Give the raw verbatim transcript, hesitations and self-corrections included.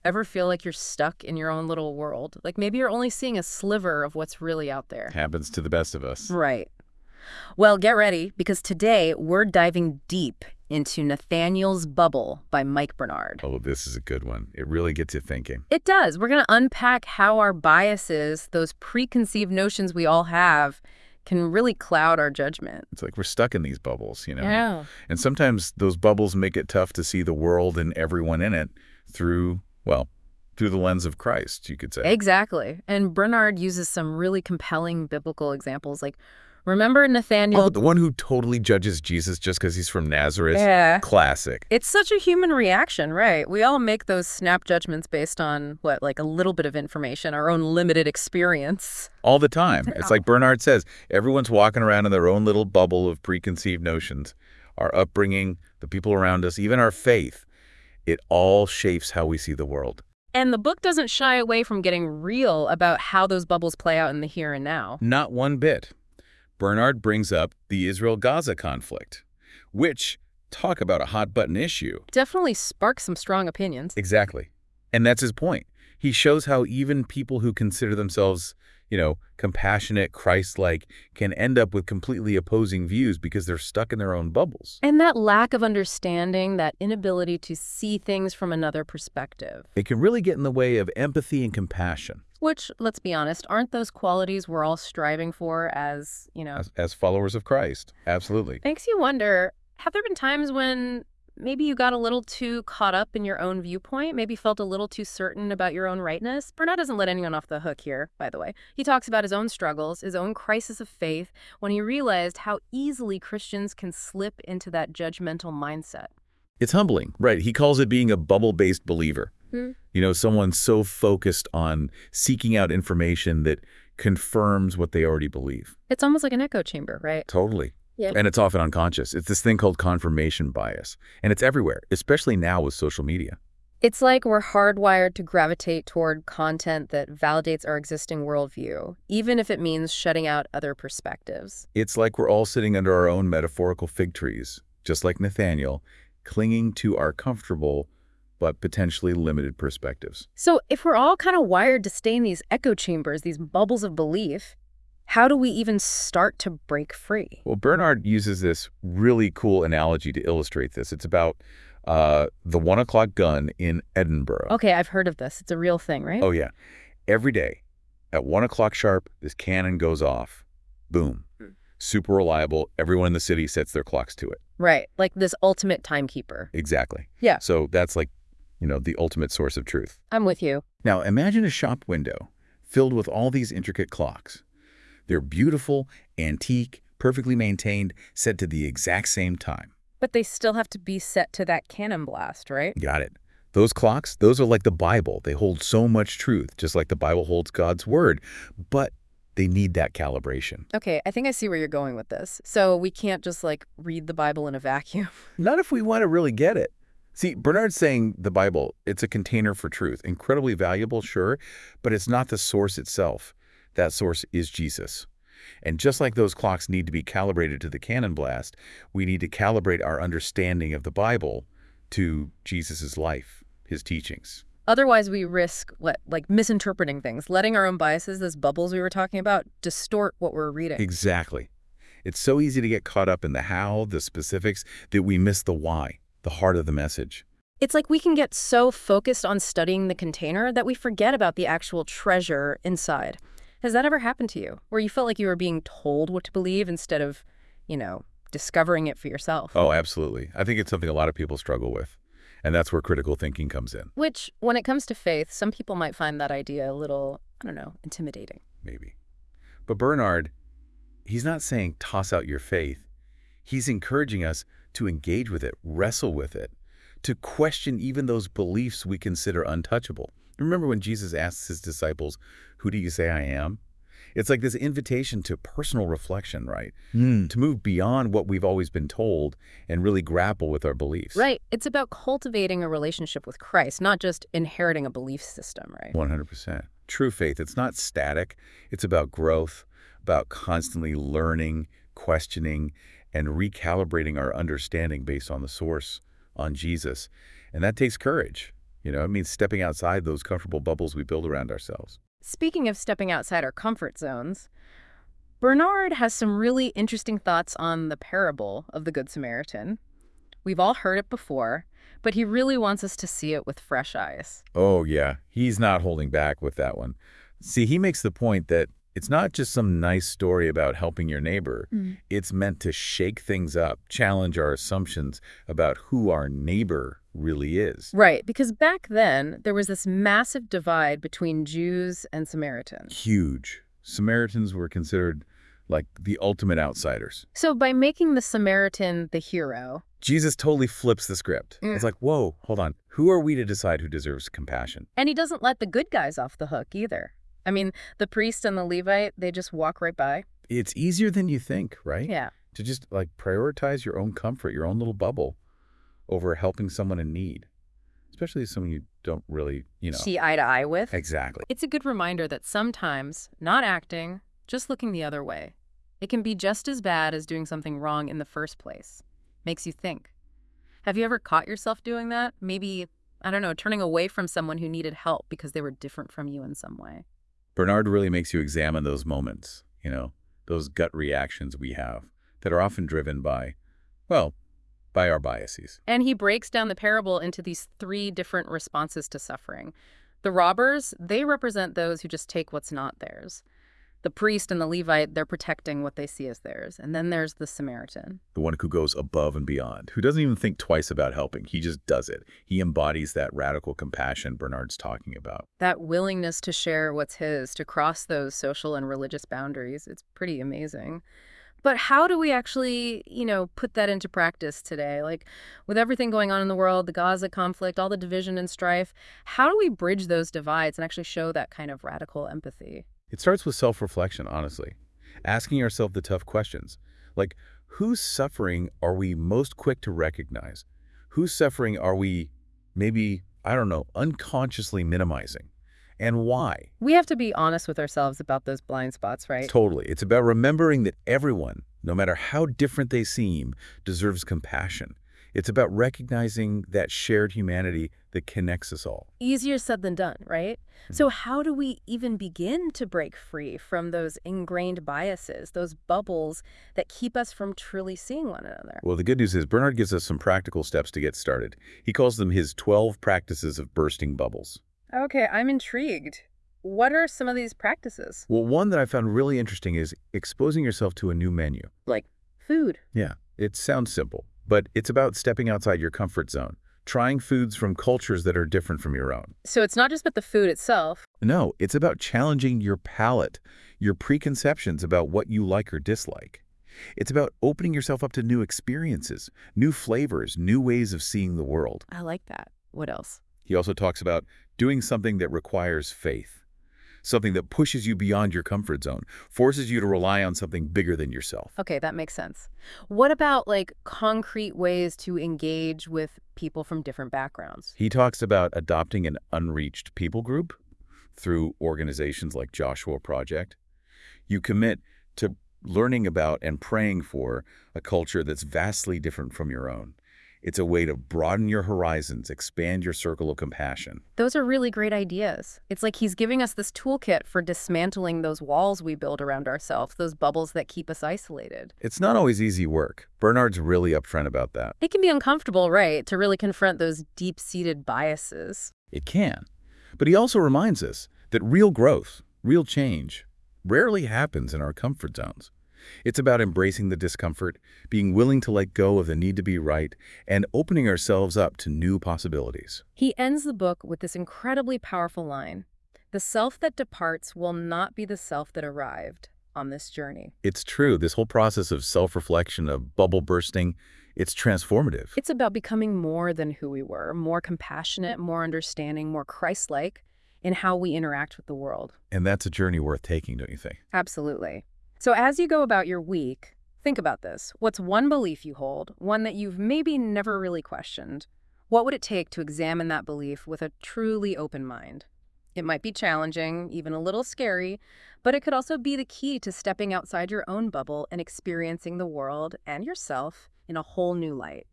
Ever feel like you're stuck in your own little world? Like maybe you're only seeing a sliver of what's really out there. Happens to the best of us. Right. Well, get ready, because today we're diving deep into Nathaniel's Bubble by Mike Bernard. Oh, this is a good one. It really gets you thinking. It does. We're going to unpack how our biases, those preconceived notions we all have, can really cloud our judgment. It's like we're stuck in these bubbles, you know? Yeah. And sometimes those bubbles make it tough to see the world and everyone in it through, well, through the lens of Christ, you could say. Exactly. And Bernard uses some really compelling biblical examples, like, remember Nathaniel? Oh, the one who totally judges Jesus just because he's from Nazareth? Yeah. Classic. It's such a human reaction, right? We all make those snap judgments based on, what, like a little bit of information, our own limited experience. All the time. It's like Bernard says, everyone's walking around in their own little bubble of preconceived notions. Our upbringing, the people around us, even our faith, it all shapes how we see the world. And the book doesn't shy away from getting real about how those bubbles play out in the here and now. Not one bit. Bernard brings up the Israel-Gaza conflict, which, talk about a hot-button issue. Definitely sparks some strong opinions. Exactly. And that's his point. He shows how even people who consider themselves, you know, compassionate, Christ-like, can end up with completely opposing views because they're stuck in their own bubbles. And that lack of understanding, that inability to see things from another perspective. It can really get in the way of empathy and compassion. Which, let's be honest, aren't those qualities we're all striving for as, you know... As, as followers of Christ. Absolutely. Makes you wonder, have there been times when maybe you got a little too caught up in your own viewpoint, maybe felt a little too certain about your own rightness? Bernard doesn't let anyone off the hook here, by the way. He talks about his own struggles, his own crisis of faith, when he realized how easily Christians can slip into that judgmental mindset. It's humbling. Right. He calls it being a bubble-based believer. Hmm. You know, someone so focused on seeking out information that confirms what they already believe. It's almost like an echo chamber, right? Totally. Yeah. And it's often unconscious. It's this thing called confirmation bias. And it's everywhere, especially now with social media. It's like we're hardwired to gravitate toward content that validates our existing worldview, even if it means shutting out other perspectives. It's like we're all sitting under our own metaphorical fig trees, just like Nathaniel, clinging to our comfortable but potentially limited perspectives. So if we're all kind of wired to stay in these echo chambers, these bubbles of belief, how do we even start to break free? Well, Bernard uses this really cool analogy to illustrate this. It's about uh, the one o'clock gun in Edinburgh. Okay, I've heard of this. It's a real thing, right? Oh, yeah. Every day at one o'clock sharp, this cannon goes off. Boom. Hmm. Super reliable. Everyone in the city sets their clocks to it. Right, like this ultimate timekeeper. Exactly. Yeah. So that's like, you know, the ultimate source of truth. I'm with you. Now, imagine a shop window filled with all these intricate clocks. They're beautiful, antique, perfectly maintained, set to the exact same time. But they still have to be set to that cannon blast, right? Got it. Those clocks, those are like the Bible. They hold so much truth, just like the Bible holds God's word. But they need that calibration. Okay, I think I see where you're going with this. So we can't just, like, read the Bible in a vacuum. Not if we want to really get it. See, Bernard's saying the Bible, it's a container for truth. Incredibly valuable, sure, but it's not the source itself. That source is Jesus. And just like those clocks need to be calibrated to the cannon blast, we need to calibrate our understanding of the Bible to Jesus's life, his teachings. Otherwise, we risk, what, like misinterpreting things, letting our own biases, those bubbles we were talking about, distort what we're reading. Exactly. It's so easy to get caught up in the how, the specifics, that we miss the why, the heart of the message. It's like we can get so focused on studying the container that we forget about the actual treasure inside. Has that ever happened to you, where you felt like you were being told what to believe instead of, you know, discovering it for yourself? Oh, absolutely. I think it's something a lot of people struggle with. And that's where critical thinking comes in. Which, when it comes to faith, some people might find that idea a little, I don't know, intimidating. Maybe. But Bernard, he's not saying toss out your faith. He's encouraging us to engage with it, wrestle with it, to question even those beliefs we consider untouchable. Remember when Jesus asks his disciples, "Who do you say I am?" It's like this invitation to personal reflection, right? Mm. To move beyond what we've always been told and really grapple with our beliefs. Right. It's about cultivating a relationship with Christ, not just inheriting a belief system, right? one hundred percent. True faith, it's not static. It's about growth, about constantly learning, questioning, and recalibrating our understanding based on the source, on Jesus. And that takes courage. You know, it means stepping outside those comfortable bubbles we build around ourselves. Speaking of stepping outside our comfort zones, Bernard has some really interesting thoughts on the parable of the Good Samaritan. We've all heard it before, but he really wants us to see it with fresh eyes. Oh, yeah. He's not holding back with that one. See, he makes the point that it's not just some nice story about helping your neighbor. Mm. It's meant to shake things up, challenge our assumptions about who our neighbor really is. Right, because back then, there was this massive divide between Jews and Samaritans. Huge. Samaritans were considered like the ultimate outsiders. So by making the Samaritan the hero, Jesus totally flips the script. Mm. It's like, whoa, hold on. Who are we to decide who deserves compassion? and he doesn't let the good guys off the hook either. I mean, the priest and the Levite, they just walk right by. It's easier than you think, right? Yeah. To just like prioritize your own comfort, your own little bubble over helping someone in need, especially someone you don't really, you know. See eye to eye with. Exactly. It's a good reminder that sometimes not acting, just looking the other way, it can be just as bad as doing something wrong in the first place. Makes you think. Have you ever caught yourself doing that? Maybe, I don't know, turning away from someone who needed help because they were different from you in some way. Bernard really makes you examine those moments, you know, those gut reactions we have that are often driven by, well, by our biases. And he breaks down the parable into these three different responses to suffering. The robbers, they represent those who just take what's not theirs. The priest and the Levite, they're protecting what they see as theirs. And then there's the Samaritan. The one who goes above and beyond, who doesn't even think twice about helping. He just does it. He embodies that radical compassion Bernard's talking about. That willingness to share what's his, to cross those social and religious boundaries, it's pretty amazing. But how do we actually, you know, put that into practice today? Like, with everything going on in the world, the Gaza conflict, all the division and strife, how do we bridge those divides and actually show that kind of radical empathy? It starts with self-reflection, honestly. Asking ourselves the tough questions. Like, whose suffering are we most quick to recognize? Whose suffering are we maybe, I don't know, unconsciously minimizing? And why? We have to be honest with ourselves about those blind spots, right? Totally. It's about remembering that everyone, no matter how different they seem, deserves compassion. It's about recognizing that shared humanity that connects us all. Easier said than done, right? Mm-hmm. So how do we even begin to break free from those ingrained biases, those bubbles that keep us from truly seeing one another? Well, the good news is Bernard gives us some practical steps to get started. He calls them his twelve practices of bursting bubbles. Okay, I'm intrigued. What are some of these practices? Well, one that I found really interesting is exposing yourself to a new menu. Like food. Yeah, it sounds simple, but it's about stepping outside your comfort zone, trying foods from cultures that are different from your own. So it's not just about the food itself. No, it's about challenging your palate, your preconceptions about what you like or dislike. It's about opening yourself up to new experiences, new flavors, new ways of seeing the world. I like that. What else? He also talks about doing something that requires faith, something that pushes you beyond your comfort zone, forces you to rely on something bigger than yourself. Okay, that makes sense. What about like concrete ways to engage with people from different backgrounds? He talks about adopting an unreached people group through organizations like Joshua Project. You commit to learning about and praying for a culture that's vastly different from your own. It's a way to broaden your horizons, expand your circle of compassion. Those are really great ideas. It's like he's giving us this toolkit for dismantling those walls we build around ourselves, those bubbles that keep us isolated. It's not always easy work. Bernard's really upfront about that. It can be uncomfortable, right, to really confront those deep-seated biases. It can. But he also reminds us that real growth, real change, rarely happens in our comfort zones. It's about embracing the discomfort, being willing to let go of the need to be right, and opening ourselves up to new possibilities. He ends the book with this incredibly powerful line: "The self that departs will not be the self that arrived on this journey." It's true, this whole process of self-reflection, of bubble bursting, it's transformative. It's about becoming more than who we were, more compassionate, more understanding, more Christ-like in how we interact with the world. And that's a journey worth taking, don't you think? Absolutely. So as you go about your week, think about this. What's one belief you hold, one that you've maybe never really questioned? What would it take to examine that belief with a truly open mind? It might be challenging, even a little scary, but it could also be the key to stepping outside your own bubble and experiencing the world and yourself in a whole new light.